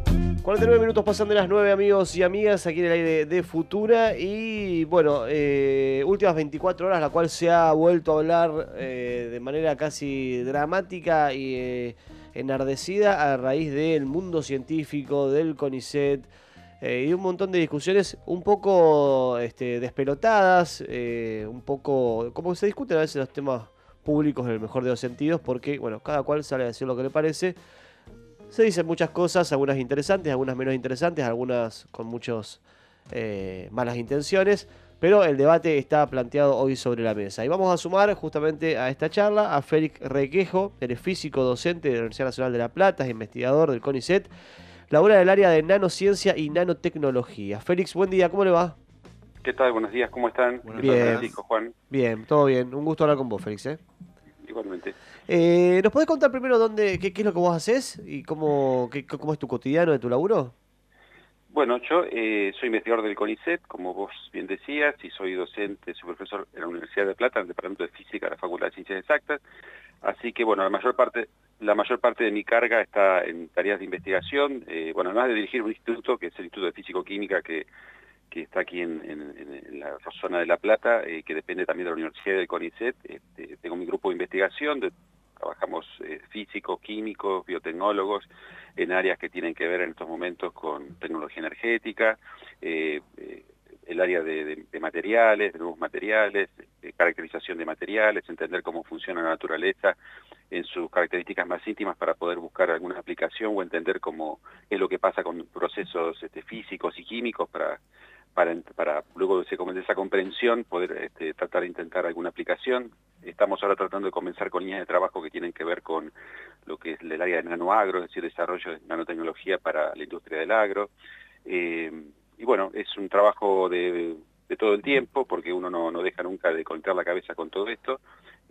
49 minutos pasando de las 9, amigos y amigas, aquí en el aire de Futura. Y bueno, últimas 24 horas, la cual se ha vuelto a hablar de manera casi dramática y enardecida a raíz del mundo científico, del CONICET y de un montón de discusiones un poco despelotadas, un poco como se discuten a veces los temas públicos en el mejor de los sentidos, porque bueno, cada cual sale a decir lo que le parece. Se dicen muchas cosas, algunas interesantes, algunas menos interesantes, algunas con muchas malas intenciones, pero el debate está planteado hoy sobre la mesa. Y vamos a sumar justamente a esta charla a Félix Requejo, él es físico docente de la Universidad Nacional de La Plata, es investigador del CONICET, labora en el área de nanociencia y nanotecnología. Félix, buen día, ¿cómo le va? ¿Qué tal? Buenos días, ¿cómo están? Buenos ¿Qué tal, días. Francisco, Juan? Bien, todo bien. Un gusto hablar con vos, Félix. Igualmente. ¿Nos podés contar primero qué es lo que vos haces y cómo es tu cotidiano de tu laburo? Bueno, yo soy investigador del CONICET, como vos bien decías, y soy docente, soy profesor en la Universidad de Plata, en el Departamento de Física de la Facultad de Ciencias Exactas. Así que, bueno, la mayor parte de mi carga está en tareas de investigación. Bueno, además de dirigir un instituto, que es el Instituto de Físico-Química, que está aquí en la zona de La Plata, que depende también de la Universidad del CONICET. Tengo mi grupo de investigación, trabajamos físicos, químicos, biotecnólogos, en áreas que tienen que ver en estos momentos con tecnología energética, el área de materiales, de nuevos materiales, caracterización de materiales, entender cómo funciona la naturaleza en sus características más íntimas para poder buscar alguna aplicación o entender cómo es lo que pasa con procesos físicos y químicos para luego de esa comprensión poder tratar de intentar alguna aplicación. Estamos ahora tratando de comenzar con líneas de trabajo que tienen que ver con lo que es el área de nanoagro, es decir, desarrollo de nanotecnología para la industria del agro. Y bueno, es un trabajo de todo el tiempo, porque uno no deja nunca de conectar la cabeza con todo esto.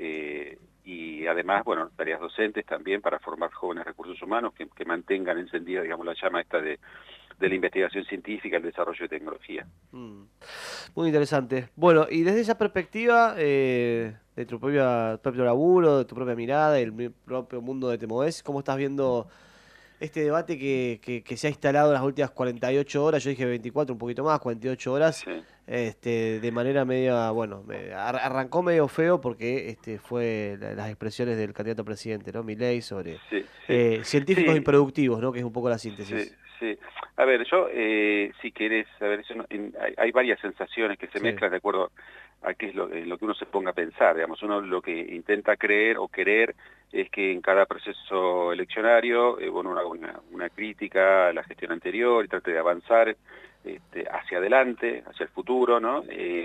Y además, bueno, tareas docentes también para formar jóvenes recursos humanos que mantengan encendida, digamos, la llama esta de la investigación científica, el desarrollo de tecnología. Muy interesante. Bueno, y desde esa perspectiva, de tu propio laburo, de tu propia mirada, del propio mundo de Temoes, ¿cómo estás viendo este debate que se ha instalado en las últimas 48 horas? Yo dije 24, un poquito más, 48 horas, Sí, de manera media, bueno, arrancó medio feo porque fue las expresiones del candidato a presidente, ¿no? Milei sobre sí, sí. científicos Sí, improductivos, ¿no? Que es un poco la sí, síntesis. sí. A ver, yo, si querés, a ver, hay varias sensaciones que se Sí. mezclan de acuerdo a qué es lo que uno se ponga a pensar, digamos. Uno lo que intenta creer o querer es que en cada proceso eleccionario, bueno, uno haga una crítica a la gestión anterior y trate de avanzar hacia adelante, hacia el futuro, ¿no?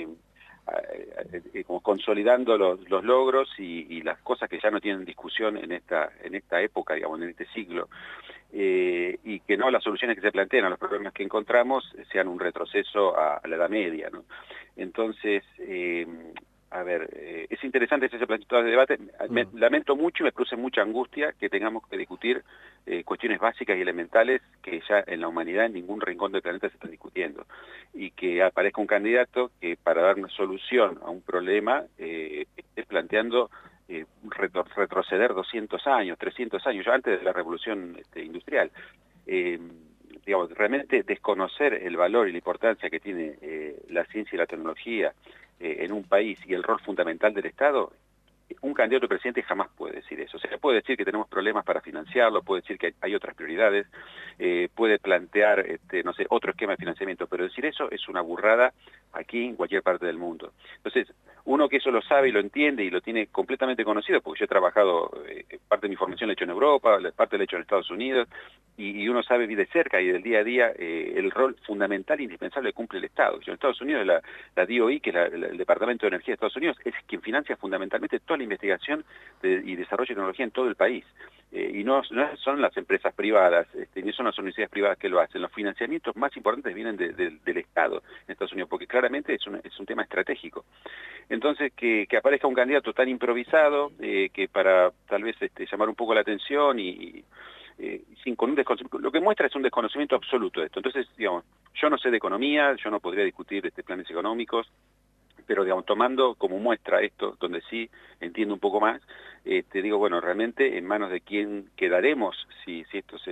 Como consolidando los logros y las cosas que ya no tienen discusión en esta época, digamos, en este siglo. Y que no las soluciones que se plantean a los problemas que encontramos sean un retroceso a la Edad Media, ¿no? Entonces, a ver, es interesante ese planteamiento de debate. Me lamento mucho y me produce mucha angustia que tengamos que discutir cuestiones básicas y elementales que ya en la humanidad en ningún rincón del planeta se están discutiendo, y que aparezca un candidato que para dar una solución a un problema esté planteando retroceder 200 años, 300 años, ya antes de la revolución industrial. Digamos, realmente desconocer el valor y la importancia que tiene la ciencia y la tecnología en un país y el rol fundamental del Estado. Un candidato a presidente jamás puede decir eso. O sea, puede decir que tenemos problemas para financiarlo, puede decir que hay otras prioridades, puede plantear, no sé, otro esquema de financiamiento, pero decir eso es una burrada aquí en cualquier parte del mundo. Entonces, uno que eso lo sabe y lo entiende y lo tiene completamente conocido, porque yo he trabajado, parte de mi formación la he hecho en Europa, parte la he hecho en Estados Unidos, y uno sabe de cerca y del día a día el rol fundamental e indispensable que cumple el Estado. Yo en Estados Unidos la DOE, que es el Departamento de Energía de Estados Unidos, es quien financia fundamentalmente toda la investigación y desarrollo de tecnología en todo el país. Y no son las empresas privadas, ni son las universidades privadas que lo hacen. Los financiamientos más importantes vienen del Estado en Estados Unidos, porque claramente es un tema estratégico. Entonces, que aparezca un candidato tan improvisado, que para tal vez llamar un poco la atención con un desconocimiento, lo que muestra es un desconocimiento absoluto de esto. Entonces, digamos, yo no sé de economía, yo no podría discutir planes económicos, pero digamos, tomando como muestra esto, donde sí entiendo un poco más, te digo, bueno, realmente en manos de quién quedaremos si esto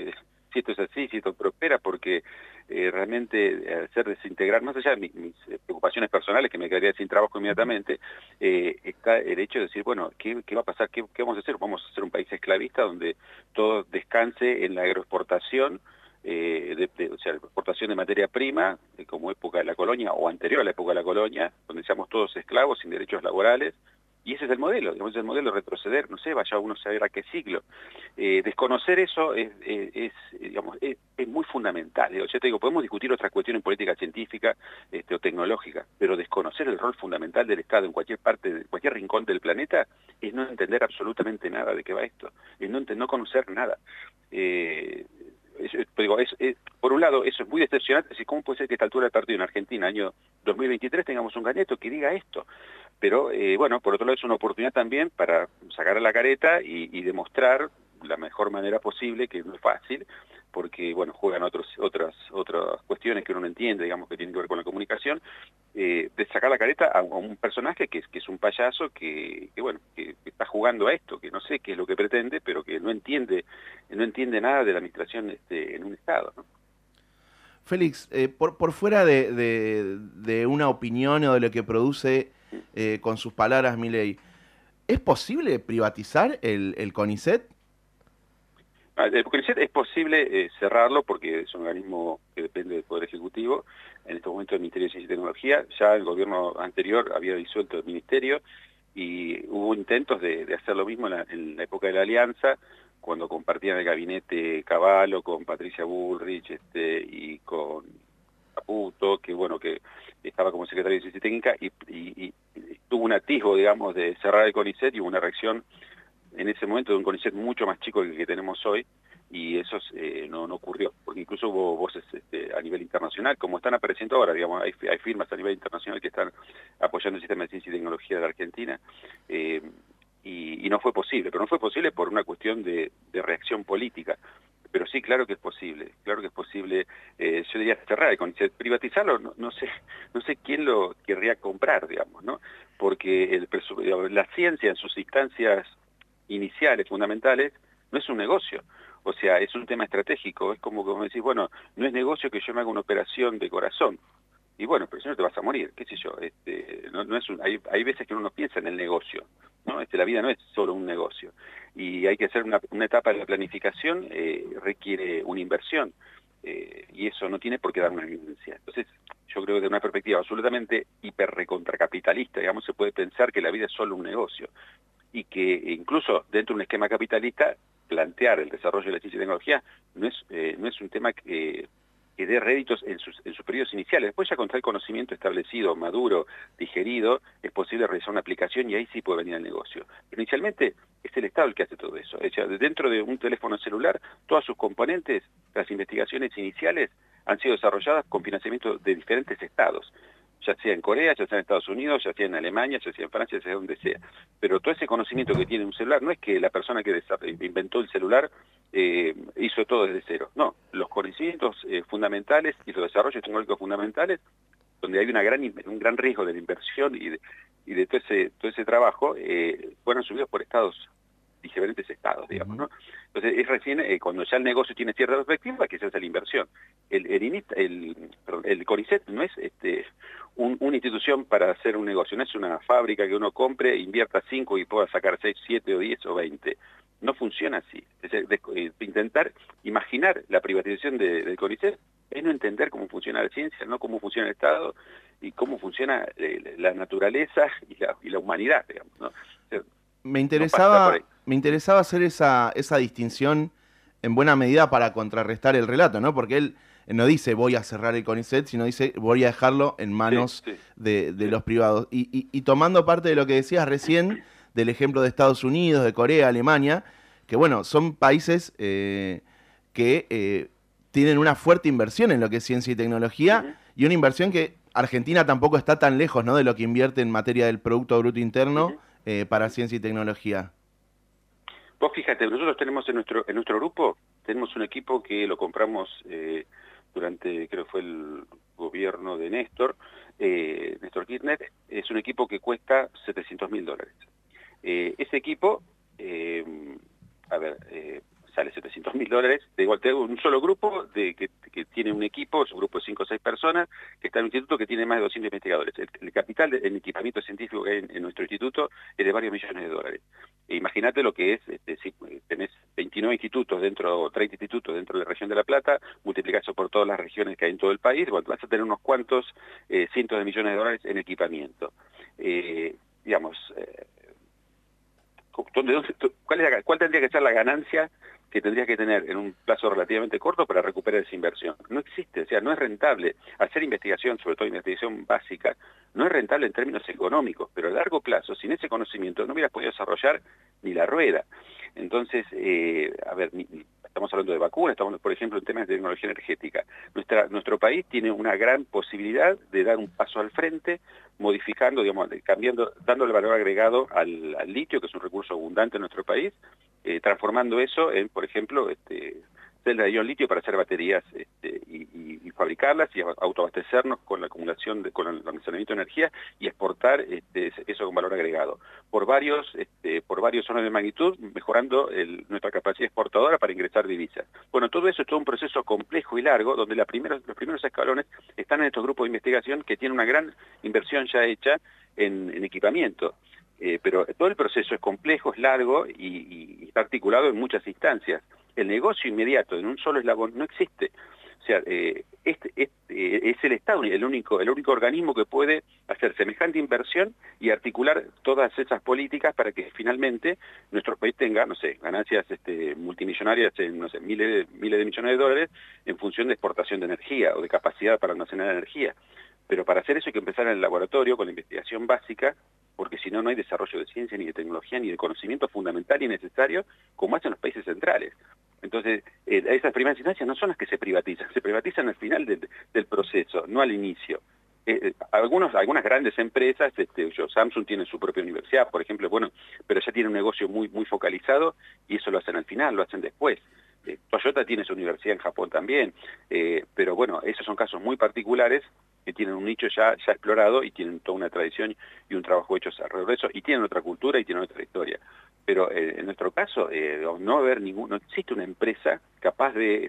si esto es así, si esto prospera, porque realmente hacer desintegrar, más allá de mis preocupaciones personales, que me quedaría sin trabajo inmediatamente, está el hecho de decir, bueno, ¿qué va a pasar? ¿Qué vamos a hacer? ¿Vamos a ser un país esclavista donde todo descanse en la agroexportación? O sea, exportación de materia prima, como época de la colonia o anterior a la época de la colonia, donde seamos todos esclavos sin derechos laborales, y ese es el modelo, digamos, es el modelo de retroceder, no sé, vaya uno a saber a qué siglo. Desconocer eso digamos, es muy fundamental. Yo te digo, podemos discutir otras cuestiones en política científica o tecnológica, pero desconocer el rol fundamental del Estado en cualquier parte, en cualquier rincón del planeta, es no entender absolutamente nada de qué va esto, es no conocer nada. Por un lado, eso es muy decepcionante. ¿Cómo puede ser que a esta altura del partido en Argentina, año 2023, tengamos un candidato que diga esto? Pero, bueno, por otro lado es una oportunidad también para sacar a la careta y demostrar la mejor manera posible, que no es fácil, porque, bueno, juegan otras cuestiones que uno no entiende, digamos, que tienen que ver con la comunicación, de sacar la careta a un personaje que es un payaso que está jugando a esto, que no sé qué es lo que pretende, pero que no entiende nada de la administración en un Estado, ¿no? Félix, por fuera de una opinión o de lo que produce con sus palabras Milei, ¿es posible privatizar el CONICET? El CONICET es posible cerrarlo porque es un organismo que depende del Poder Ejecutivo. En este momento el Ministerio de Ciencia y Tecnología, ya el gobierno anterior había disuelto el ministerio y hubo intentos de hacer lo mismo en la época de la Alianza, cuando compartían el gabinete Cavallo con Patricia Bullrich y con Caputo, que estaba como secretario de Ciencia y Técnica, y tuvo un atisbo, digamos, de cerrar el CONICET y hubo una reacción en ese momento de un CONICET mucho más chico que el que tenemos hoy, y eso no ocurrió, porque incluso hubo voces a nivel internacional, como están apareciendo ahora, digamos, hay firmas a nivel internacional que están apoyando el sistema de ciencia y tecnología de la Argentina, y no fue posible, pero no fue posible por una cuestión de reacción política. Pero sí, claro que es posible, yo diría cerrar el CONICET, privatizarlo, no sé quién lo querría comprar, digamos, ¿no? Porque la ciencia en sus instancias iniciales, fundamentales, no es un negocio, o sea, es un tema estratégico, es como decís, bueno, no es negocio que yo me haga una operación de corazón, y bueno, pero si no te vas a morir, qué sé yo, hay veces que uno no piensa en el negocio, ¿no? La vida no es solo un negocio, y hay que hacer una etapa de la planificación, requiere una inversión, y eso no tiene por qué dar una ganancia. Entonces, yo creo que desde una perspectiva absolutamente hiperrecontracapitalista, digamos, se puede pensar que la vida es solo un negocio, y que incluso dentro de un esquema capitalista, plantear el desarrollo de la ciencia y tecnología no es un tema que dé réditos en sus periodos iniciales. Después ya con tal conocimiento establecido, maduro, digerido, es posible realizar una aplicación y ahí sí puede venir el negocio. Pero inicialmente es el Estado el que hace todo eso. O sea, dentro de un teléfono celular, todas sus componentes, las investigaciones iniciales han sido desarrolladas con financiamiento de diferentes estados, ya sea en Corea, ya sea en Estados Unidos, ya sea en Alemania, ya sea en Francia, ya sea donde sea. Pero todo ese conocimiento que tiene un celular, no es que la persona que inventó el celular hizo todo desde cero. No, los conocimientos fundamentales y los desarrollos tecnológicos fundamentales, donde hay un gran riesgo de la inversión y de todo ese trabajo, fueron subidos por diferentes estados, digamos, ¿no? Entonces es recién cuando ya el negocio tiene cierta perspectiva que se hace la inversión. El CONICET no es una institución para hacer un negocio, no es una fábrica que uno compre, invierta 5 y pueda sacar 6, 7 o 10 o 20. No funciona así. Intentar imaginar la privatización del CONICET es no entender cómo funciona la ciencia, no cómo funciona el Estado y cómo funciona la naturaleza y la humanidad, digamos, ¿no? O sea, Me interesaba hacer esa distinción en buena medida para contrarrestar el relato, ¿no? Porque él no dice voy a cerrar el CONICET, sino dice voy a dejarlo en manos de los privados. Y tomando parte de lo que decías recién, del ejemplo de Estados Unidos, de Corea, Alemania, que bueno, son países que tienen una fuerte inversión en lo que es ciencia y tecnología, y una inversión que Argentina tampoco está tan lejos, ¿no?, de lo que invierte en materia del Producto Bruto Interno para ciencia y tecnología. Vos fíjate, nosotros tenemos en nuestro grupo, tenemos un equipo que lo compramos durante, creo que fue el gobierno de Néstor Kirchner, es un equipo que cuesta $700.000. Ese equipo, sale $700.000. Tengo un solo grupo que tiene un equipo, es un grupo de 5 o 6 personas, que está en un instituto que tiene más de 200 investigadores. El capital en equipamiento científico que hay en nuestro instituto es de varios millones de dólares. Imagínate lo que es, si tenés 29 institutos dentro, 30 institutos dentro de la región de La Plata, multiplicás eso por todas las regiones que hay en todo el país, bueno, vas a tener unos cuantos cientos de millones de dólares en equipamiento. ¿Cuál tendría que ser la ganancia que tendrías que tener en un plazo relativamente corto para recuperar esa inversión? No existe, o sea, no es rentable. Hacer investigación, sobre todo investigación básica, no es rentable en términos económicos, pero a largo plazo, sin ese conocimiento, no hubieras podido desarrollar ni la rueda. Entonces, estamos hablando de vacunas, estamos, por ejemplo, en temas de tecnología energética. Nuestro país tiene una gran posibilidad de dar un paso al frente, modificando, digamos, cambiando, dándole valor agregado al litio, que es un recurso abundante en nuestro país, transformando eso en, por ejemplo, celdas de ion litio para hacer baterías y fabricarlas y autoabastecernos con la acumulación, con el almacenamiento de energía y exportar eso con valor agregado. Por varios zonas de magnitud, mejorando nuestra capacidad exportadora para ingresar divisas. Bueno, todo eso es todo un proceso complejo y largo, donde los primeros escalones están en estos grupos de investigación que tienen una gran inversión ya hecha en equipamiento. Pero todo el proceso es complejo, es largo y está articulado en muchas instancias. El negocio inmediato en un solo eslabón no existe. O sea, es el Estado el único organismo que puede hacer semejante inversión y articular todas esas políticas para que finalmente nuestro país tenga, no sé, ganancias multimillonarias en, no sé, miles de millones de dólares en función de exportación de energía o de capacidad para almacenar energía. Pero para hacer eso hay que empezar en el laboratorio con la investigación básica, porque si no, no hay desarrollo de ciencia, ni de tecnología, ni de conocimiento fundamental y necesario, como hacen los países centrales. Entonces, esas primeras instancias no son las que se privatizan al final del proceso, no al inicio. Algunas grandes empresas, Samsung tiene su propia universidad, por ejemplo, bueno, pero ya tiene un negocio muy focalizado y eso lo hacen al final, lo hacen después. Toyota tiene su universidad en Japón también, pero bueno, esos son casos muy particulares que tienen un nicho ya explorado y tienen toda una tradición y un trabajo hecho alrededor de eso, y tienen otra cultura y tienen otra historia. Pero en nuestro caso, no existe una empresa capaz de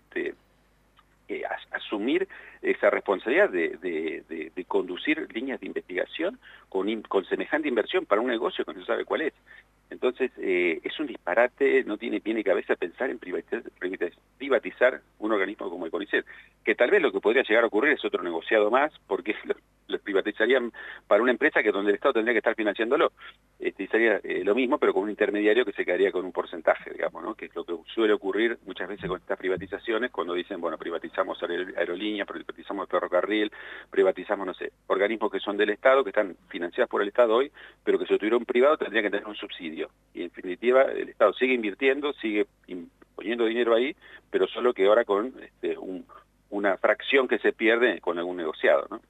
asumir esa responsabilidad de conducir líneas de investigación con semejante inversión para un negocio que no se sabe cuál es. Entonces, es un disparate, no tiene pie ni cabeza pensar en privatizar un organismo como el CONICET, que tal vez lo que podría llegar a ocurrir es otro negociado más, porque lo privatizarían para una empresa donde el Estado tendría que estar financiándolo. Y sería lo mismo, pero con un intermediario que se quedaría con un porcentaje, digamos, ¿no? Que es lo que suele ocurrir muchas veces con estas privatizaciones, cuando dicen, bueno, privatizamos aerolíneas, privatizamos el ferrocarril, privatizamos, no sé, organismos que son del Estado, que están financiados por el Estado hoy, pero que si lo tuviera un privado tendría que tener un subsidio. Y en definitiva, el Estado sigue invirtiendo, sigue poniendo dinero ahí, pero solo que ahora con una fracción que se pierde con algún negociado, ¿no?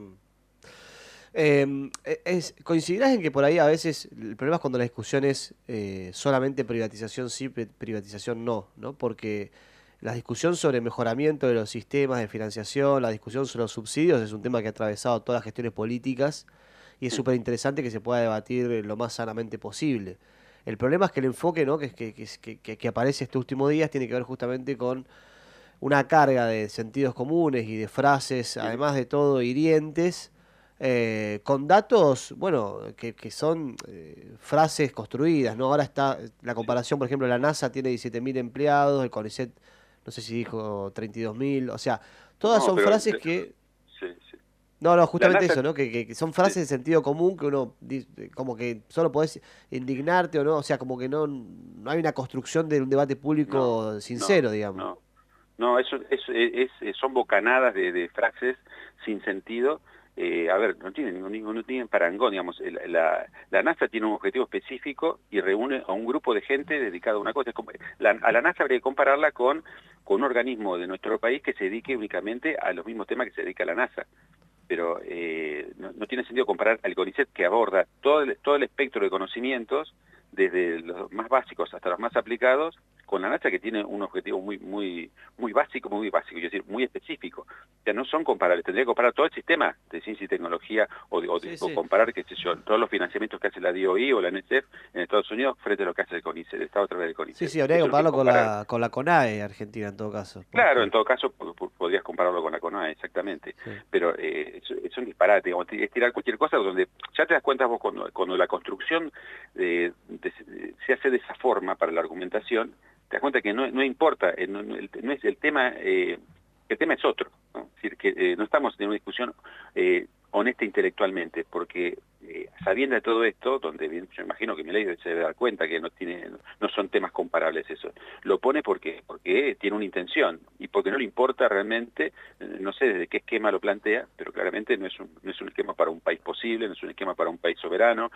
¿Coincidirás en que por ahí a veces el problema es cuando la discusión es solamente privatización sí, privatización no, Porque la discusión sobre mejoramiento de los sistemas de financiación, la discusión sobre los subsidios es un tema que ha atravesado todas las gestiones políticas y es súper interesante que se pueda debatir lo más sanamente posible. El problema es que el enfoque, ¿no? que aparece estos últimos días tiene que ver justamente con una carga de sentidos comunes y de frases, además de todo, hirientes, con datos, bueno, que son frases construidas, ¿no? Ahora está la comparación, por ejemplo, la NASA tiene 17.000 empleados, el CONICET, no sé si dijo 32.000, o sea, todas son frases que... No, justamente eso, ¿no? Que son frases de sentido común que uno como que solo podés indignarte o no, o sea, como que no hay una construcción de un debate público sincero, digamos. No, son bocanadas de frases sin sentido. No tienen parangón, digamos. La NASA tiene un objetivo específico y reúne a un grupo de gente dedicado a una cosa. A la NASA habría que compararla con un organismo de nuestro país que se dedique únicamente a los mismos temas que se dedica a la NASA. Pero no tiene sentido comparar al CONICET, que aborda todo el espectro de conocimientos, desde los más básicos hasta los más aplicados, con la NASA, que tiene un objetivo muy básico, es decir, muy específico. O sea, no son comparables. Tendría que comparar todo el sistema de ciencia y tecnología o comparar, qué sé yo, todos los financiamientos que hace la DOI o la NSF en Estados Unidos frente a lo que hace el CONICET, el Estado a través del CONICET. Sí, habría que compararlo con la CONAE Argentina en todo caso. Claro, en todo caso podrías compararlo con la CONAE, exactamente. Sí. Pero es un disparate, digamos, es tirar cualquier cosa donde ya te das cuenta vos cuando la construcción se hace de esa forma para la argumentación, te das cuenta que no importa, no es el tema... el tema es otro, ¿no? Es decir, que no estamos en una discusión honesta intelectualmente, porque sabiendo de todo esto, donde bien, yo imagino que Milei se debe dar cuenta que no son temas comparables eso, lo pone porque tiene una intención y porque no le importa realmente, no sé desde qué esquema lo plantea, pero claramente no es un esquema para un país posible, no es un esquema para un país soberano.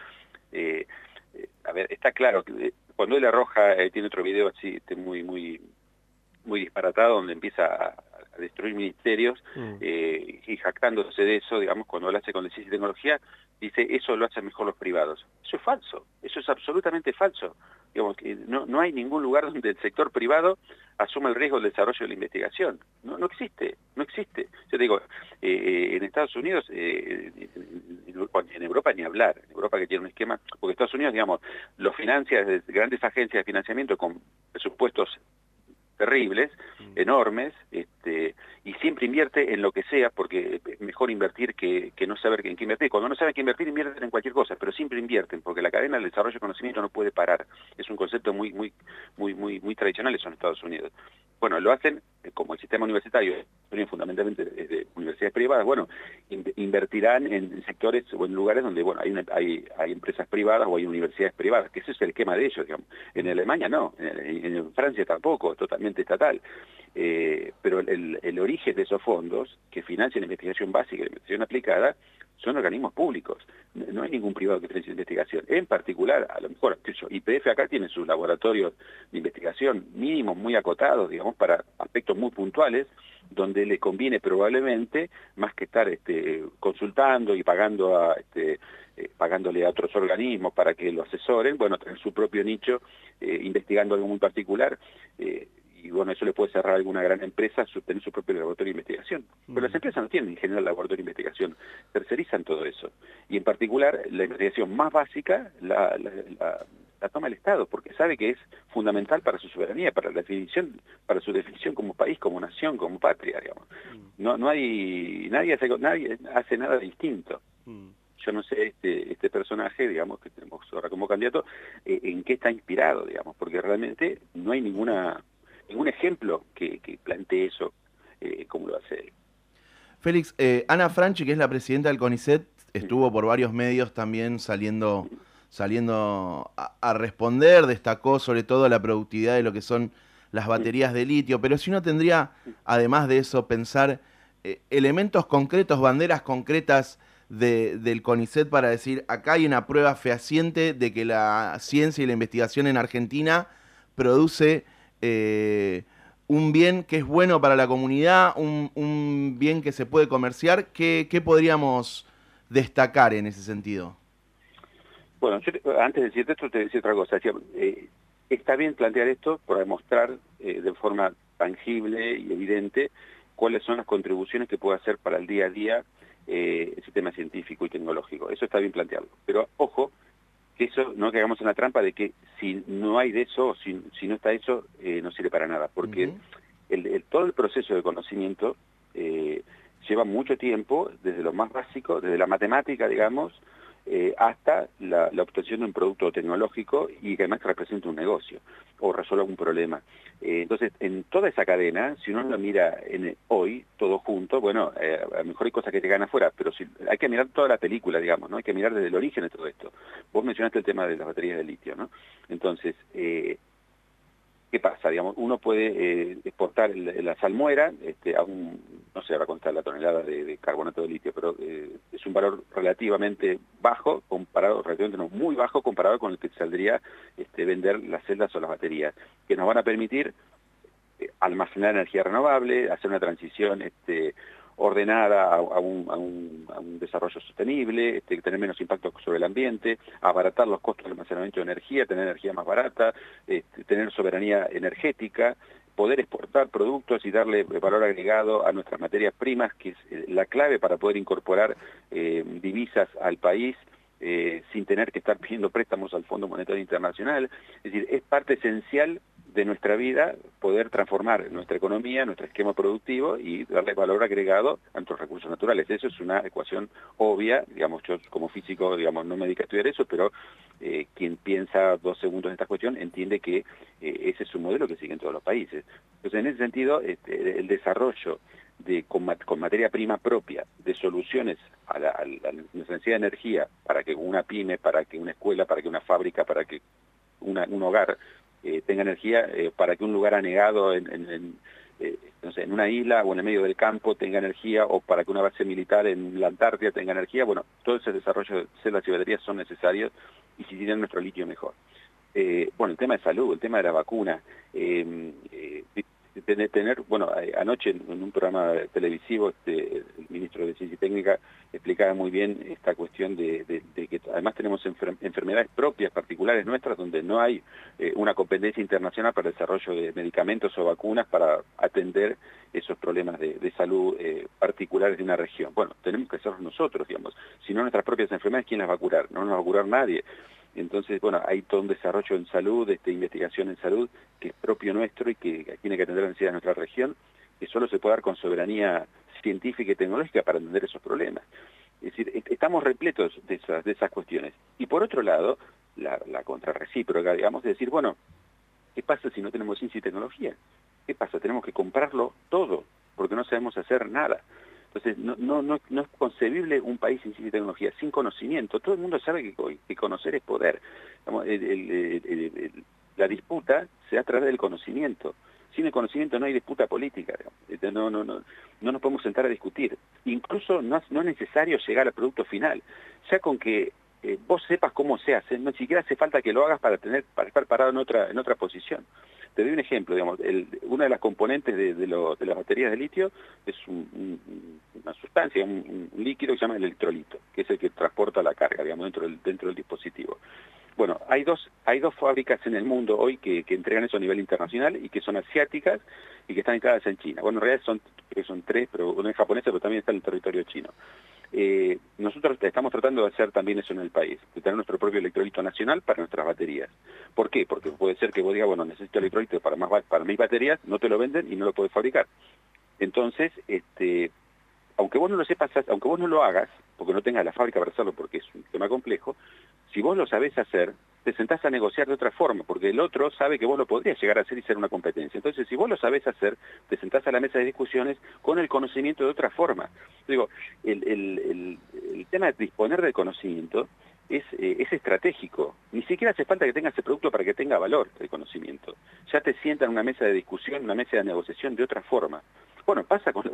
A ver, está claro que cuando él arroja, tiene otro video así muy disparatado, donde empieza a destruir ministerios y jactándose de eso, digamos, cuando lo hace con la ciencia y tecnología, dice, eso lo hacen mejor los privados. Eso es falso, eso es absolutamente falso. Digamos, que no hay ningún lugar donde el sector privado asuma el riesgo del desarrollo de la investigación. No existe. Yo digo, en Estados Unidos, en Europa ni hablar, en Europa que tiene un esquema, porque Estados Unidos, digamos, lo financia desde grandes agencias de financiamiento con presupuestos terribles, enormes, y siempre invierte en lo que sea, porque es mejor invertir que no saber en qué invertir. Cuando no saben qué invertir, invierten en cualquier cosa, pero siempre invierten, porque la cadena del desarrollo de conocimiento no puede parar. Es un concepto muy tradicional eso en Estados Unidos. Bueno, lo hacen como el sistema universitario, fundamentalmente de universidades privadas, bueno, invertirán en sectores o en lugares donde, bueno, hay empresas privadas o hay universidades privadas, que ese es el esquema de ellos, digamos. En Alemania no, en Francia tampoco, totalmente estatal. Pero el origen de esos fondos, que financian la investigación básica y la investigación aplicada, son organismos públicos. No hay ningún privado que financie investigación. En particular, a lo mejor, YPF acá tiene sus laboratorios de investigación mínimos muy acotados, digamos, para aspectos muy puntuales, donde le conviene probablemente, más que estar consultando y pagándole a otros organismos para que lo asesoren, bueno, tener su propio nicho, investigando algo muy particular, y bueno, eso le puede cerrar a alguna gran empresa, tener su propio laboratorio de investigación. Pero las empresas no tienen en general laboratorio de investigación, tercerizan todo eso. Y en particular, la investigación más básica la toma el Estado, porque sabe que es fundamental para su soberanía, para su definición como país, como nación, como patria, digamos. Nadie hace nada distinto. Yo no sé este personaje, digamos, que tenemos ahora como candidato, en qué está inspirado, digamos, porque realmente no hay ningún ejemplo que plantee eso como lo hace él. Félix, Ana Franchi, que es la presidenta del CONICET, estuvo por varios medios también saliendo a responder, destacó sobre todo la productividad de lo que son las baterías de litio, pero si uno tendría, además de eso, pensar elementos concretos, banderas concretas del CONICET para decir, acá hay una prueba fehaciente de que la ciencia y la investigación en Argentina produce un bien que es bueno para la comunidad, un bien que se puede comerciar. ¿Qué podríamos destacar en ese sentido? Bueno, antes de decirte esto, te decía otra cosa. Está bien plantear esto para demostrar de forma tangible y evidente cuáles son las contribuciones que puede hacer para el día a día el sistema científico y tecnológico. Eso está bien plantearlo. Pero, ojo, que eso no caigamos en la trampa de que si no hay de eso, si no está eso, no sirve para nada. Porque todo el proceso de conocimiento lleva mucho tiempo, desde lo más básico, desde la matemática, digamos, hasta la obtención de un producto tecnológico y que además representa un negocio o resuelva un problema. Entonces, en toda esa cadena, si uno lo mira hoy, todo junto, bueno, a lo mejor hay cosas que te ganan afuera, pero hay que mirar toda la película, digamos, ¿no? Hay que mirar desde el origen de todo esto. Vos mencionaste el tema de las baterías de litio, ¿no? Entonces, ¿qué pasa? Digamos, uno puede exportar la salmuera a no sé ahora cuánto está la tonelada de carbonato de litio, pero es un valor relativamente bajo, relativamente no, muy bajo comparado con el que saldría vender las celdas o las baterías, que nos van a permitir almacenar energía renovable, hacer una transición ordenada a un desarrollo sostenible, tener menos impacto sobre el ambiente, abaratar los costos de almacenamiento de energía, tener energía más barata, tener soberanía energética, poder exportar productos y darle valor agregado a nuestras materias primas, que es la clave para poder incorporar divisas al país, sin tener que estar pidiendo préstamos al Fondo Monetario Internacional. Es decir, es parte esencial de nuestra vida poder transformar nuestra economía, nuestro esquema productivo y darle valor agregado a nuestros recursos naturales. Eso es una ecuación obvia, digamos, yo como físico, digamos, no me dedico a estudiar eso, pero quien piensa 2 segundos en esta cuestión entiende que ese es un modelo que siguen todos los países. Entonces, en ese sentido, el desarrollo con materia prima propia de soluciones a la necesidad de energía para que una pyme, para que una escuela, para que una fábrica, para que un hogar tenga energía, para que un lugar anegado no sé, en una isla o en el medio del campo tenga energía, o para que una base militar en la Antártida tenga energía. Bueno, todo ese desarrollo de celdas y baterías son necesarios, y si tienen nuestro litio mejor. Bueno, el tema de salud, el tema de la vacuna, bueno, anoche en un programa televisivo el ministro de Ciencia y Técnica explicaba muy bien esta cuestión de que además tenemos enfermedades propias, particulares nuestras, donde no hay una competencia internacional para el desarrollo de medicamentos o vacunas para atender esos problemas de salud particulares de una región. Bueno, tenemos que hacerlo nosotros, digamos. Si no nuestras propias enfermedades, ¿quién las va a curar? No nos va a curar nadie. Entonces, bueno, hay todo un desarrollo en salud, investigación en salud, que es propio nuestro y que tiene que atender las necesidades de nuestra región, que solo se puede dar con soberanía científica y tecnológica para atender esos problemas. Es decir, estamos repletos de esas cuestiones. Y por otro lado, la contrarrecíproca, digamos, de decir, bueno, ¿qué pasa si no tenemos ciencia y tecnología? ¿Qué pasa? Tenemos que comprarlo todo, porque no sabemos hacer nada. Entonces, no es concebible un país sin ciencia y tecnología, sin conocimiento. Todo el mundo sabe que conocer es poder. La disputa se da a través del conocimiento. Sin el conocimiento no hay disputa política. No nos podemos sentar a discutir. Incluso no es necesario llegar al producto final. Ya con que vos sepas cómo se hace, no siquiera hace falta que lo hagas para estar parado en otra posición. Te doy un ejemplo, digamos, una de las componentes de las baterías de litio es una sustancia, un líquido que se llama el electrolito, que es el que transporta la carga, digamos, dentro del dispositivo. Bueno, hay dos fábricas en el mundo hoy que entregan eso a nivel internacional y que son asiáticas y que están instaladas en China. Bueno, en realidad son 3, pero una es japonesa, pero también está en el territorio chino. Nosotros estamos tratando de hacer también eso en el país, de tener nuestro propio electrolito nacional para nuestras baterías. ¿Por qué? Porque puede ser que vos digas, bueno, necesito electrolito para mis baterías, no te lo venden y no lo puedes fabricar. Entonces, aunque vos no lo sepas, aunque vos no lo hagas, porque no tengas la fábrica para hacerlo, porque es un tema complejo, si vos lo sabés hacer, te sentás a negociar de otra forma, porque el otro sabe que vos lo podrías llegar a hacer y ser una competencia. Entonces, si vos lo sabés hacer, te sentás a la mesa de discusiones con el conocimiento de otra forma. Digo, el tema de disponer del conocimiento es estratégico. Ni siquiera hace falta que tengas ese producto para que tenga valor el conocimiento. Ya te sientan en una mesa de discusión, una mesa de negociación de otra forma. Bueno, pasa con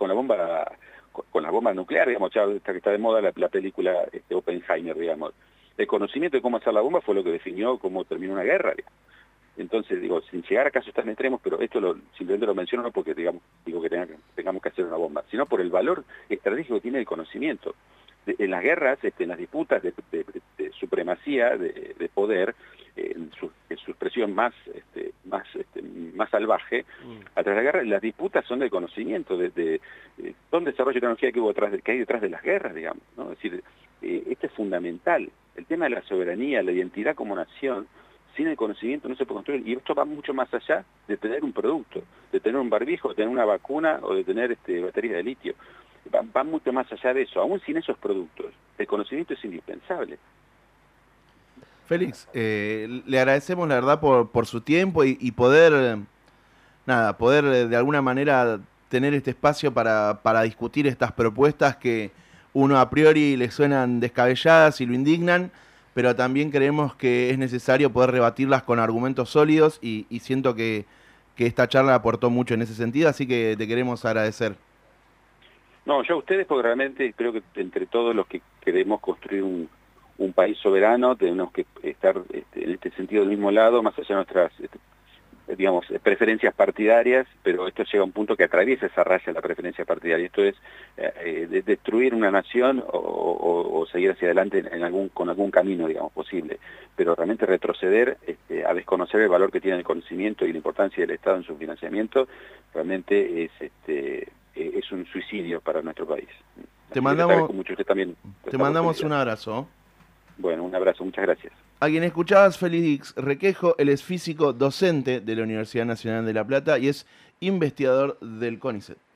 la bomba nuclear, digamos, ya que está de moda la película Oppenheimer, digamos. El conocimiento de cómo hacer la bomba fue lo que definió cómo terminó una guerra, digamos. Entonces, digo, sin llegar a casos tan extremos, pero esto simplemente lo menciono no porque digo que tengamos que hacer una bomba, sino por el valor estratégico que tiene el conocimiento. En las guerras, en las disputas de supremacía, de poder, en su expresión más salvaje, a través de la guerra, las disputas son del conocimiento, de todo el desarrollo de tecnología que hay detrás de las guerras, digamos, ¿no? Es decir, esto es fundamental. El tema de la soberanía, la identidad como nación, sin el conocimiento no se puede construir, y esto va mucho más allá de tener un producto, de tener un barbijo, de tener una vacuna o de tener baterías de litio. Va mucho más allá de eso. Aún sin esos productos, el conocimiento es indispensable. Félix, le agradecemos la verdad por su tiempo y poder de alguna manera tener este espacio para discutir estas propuestas que uno a priori le suenan descabelladas y lo indignan, pero también creemos que es necesario poder rebatirlas con argumentos sólidos y siento que esta charla aportó mucho en ese sentido, así que te queremos agradecer. No, yo a ustedes, porque realmente creo que entre todos los que queremos construir un país soberano, tenemos que estar en este sentido del mismo lado, más allá de digamos, preferencias partidarias, pero esto llega a un punto que atraviesa esa raya de la preferencia partidaria. Esto es destruir una nación o seguir hacia adelante con algún camino, digamos, posible, pero realmente retroceder a desconocer el valor que tiene el conocimiento y la importancia del Estado en su financiamiento, realmente es un suicidio para nuestro país. Te mandamos un abrazo. Bueno, un abrazo, muchas gracias. A quien escuchabas, Félix Requejo, él es físico docente de la Universidad Nacional de La Plata y es investigador del CONICET.